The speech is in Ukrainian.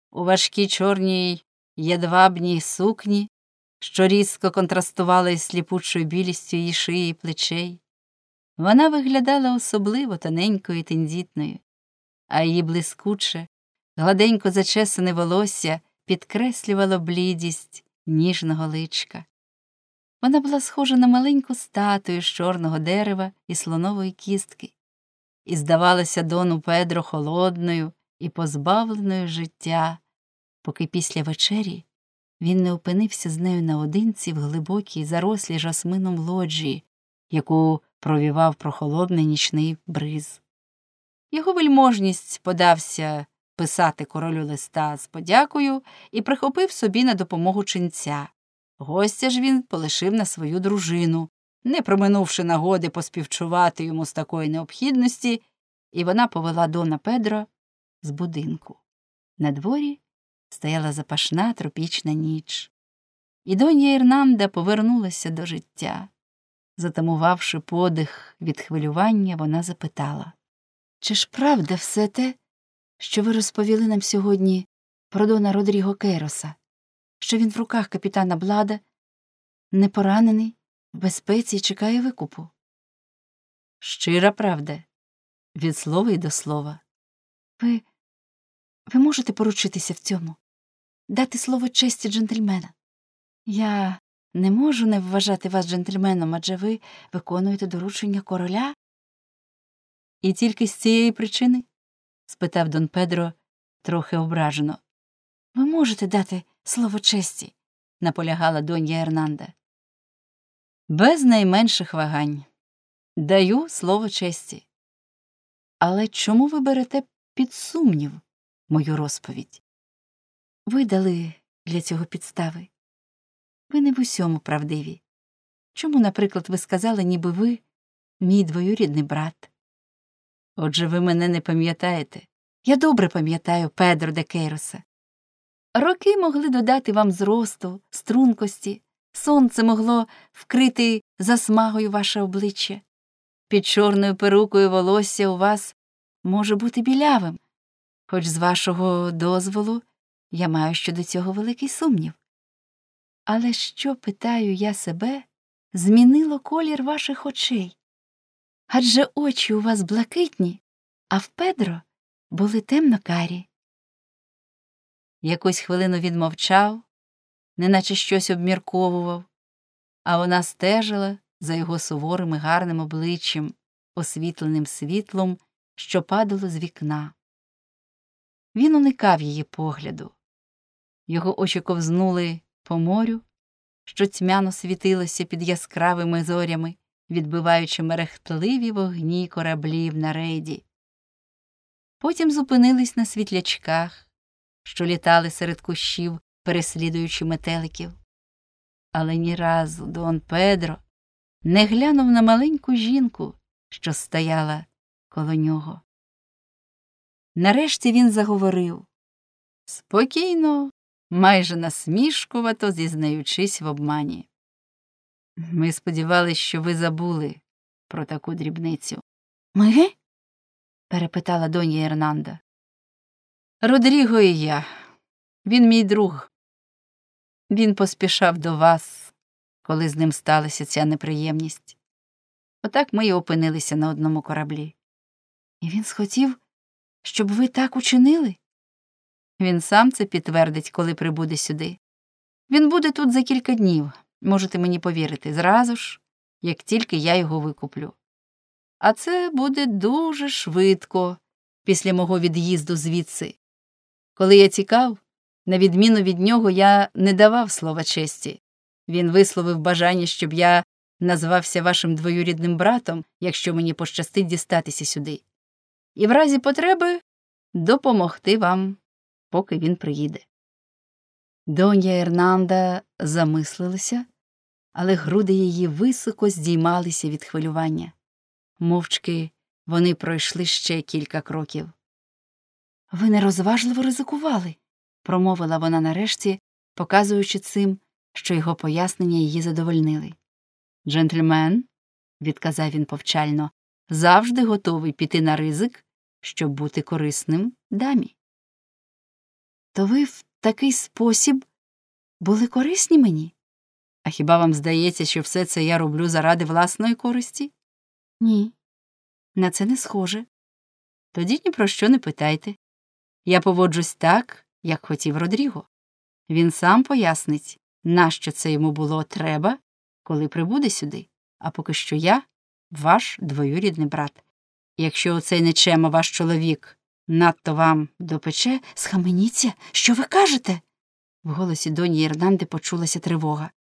у важкій чорній єдвабній сукні, що різко контрастувала із сліпучою білістю її шиї і плечей. Вона виглядала особливо тоненькою і тендітною, а її блискуче, гладенько зачесане волосся підкреслювало блідість ніжного личка. Вона була схожа на маленьку статую з чорного дерева і слонової кістки, і здавалася Дону Педро холодною і позбавленою життя, поки після вечері він не опинився з нею наодинці в глибокій, зарослій жасмином лоджії, яку провівав прохолодний нічний бриз. Його вельможність подався писати королю листа з подякою і прихопив собі на допомогу ченця. Гостя ж він полишив на свою дружину, не проминувши нагоди поспівчувати йому з такої необхідності, і вона повела Дона Педро з будинку. На дворі стояла запашна тропічна ніч, і донья Ернанда повернулася до життя. Затамувавши подих від хвилювання, вона запитала: «Чи ж правда все те, що ви розповіли нам сьогодні про Дона Родріго Кейроса, що він в руках капітана Блада, не поранений, в безпеці і чекає викупу?» «Щира правда, від слова й до слова». Ви можете поручитися в цьому? Дати слово честі джентльмена? Я не можу не вважати вас джентльменом, адже ви виконуєте доручення короля. І тільки з цієї причини? Спитав Дон Педро трохи ображено. Ви можете дати слово честі? Наполягала донья Ернанда. Без найменших вагань. Даю слово честі. Але чому ви берете під сумнів мою розповідь? Ви дали для цього підстави. Ви не в усьому правдиві. Чому, наприклад, ви сказали, ніби ви мій двоюрідний брат? Отже, ви мене не пам'ятаєте. Я добре пам'ятаю Педро де Кейроса. Роки могли додати вам зросту, стрункості, сонце могло вкрити засмагою ваше обличчя. Під чорною перукою волосся у вас може бути білявим, хоч з вашого дозволу я маю щодо цього великий сумнів. Але що, питаю я себе, змінило колір ваших очей? Адже очі у вас блакитні, а в Педро були темно-карі. Якусь хвилину він мовчав, неначе щось обмірковував, а вона стежила за його суворим і гарним обличчям, освітленим світлом, що падало з вікна. Він уникав її погляду. Його очі ковзнули по морю, що тьмяно світилося під яскравими зорями, відбиваючи мерехтливі вогні кораблів на рейді. Потім зупинились на світлячках, що літали серед кущів, переслідуючи метеликів. Але ні разу Дон Педро не глянув на маленьку жінку, що стояла коло нього. Нарешті він заговорив, спокійно, майже насмішкувато зізнаючись в обмані. Ми сподівалися, що ви забули про таку дрібницю. Ми? Перепитала донья Ернанда. Родріго і я. Він мій друг. Він поспішав до вас, коли з ним сталася ця неприємність. Отак ми й опинилися на одному кораблі. І він схотів, щоб ви так учинили? Він сам це підтвердить, коли прибуде сюди. Він буде тут за кілька днів, можете мені повірити, зразу ж, як тільки я його викуплю. А це буде дуже швидко, після мого від'їзду звідси. Коли я тікав, на відміну від нього, я не давав слова честі. Він висловив бажання, щоб я назвався вашим двоюрідним братом, якщо мені пощастить дістатися сюди. І в разі потреби допомогти вам, поки він приїде. Донья Ернанда замислилася, але груди її високо здіймалися від хвилювання. Мовчки вони пройшли ще кілька кроків. «Ви нерозважливо ризикували», – промовила вона нарешті, показуючи цим, що його пояснення її задовольнили. «Джентльмен», – відказав він повчально, – «завжди готовий піти на ризик, щоб бути корисним дамі». То ви в такий спосіб були корисні мені? А хіба вам здається, що все це я роблю заради власної користі? Ні, на це не схоже. Тоді ні про що не питайте. Я поводжусь так, як хотів Родріго. Він сам пояснить, нащо це йому було треба, коли прибуде сюди. А поки що я — ваш двоюрідний брат. І якщо оцей нечема ваш чоловік надто вам допече, схаменіться, що ви кажете? В голосі доні Єрнанди почулася тривога.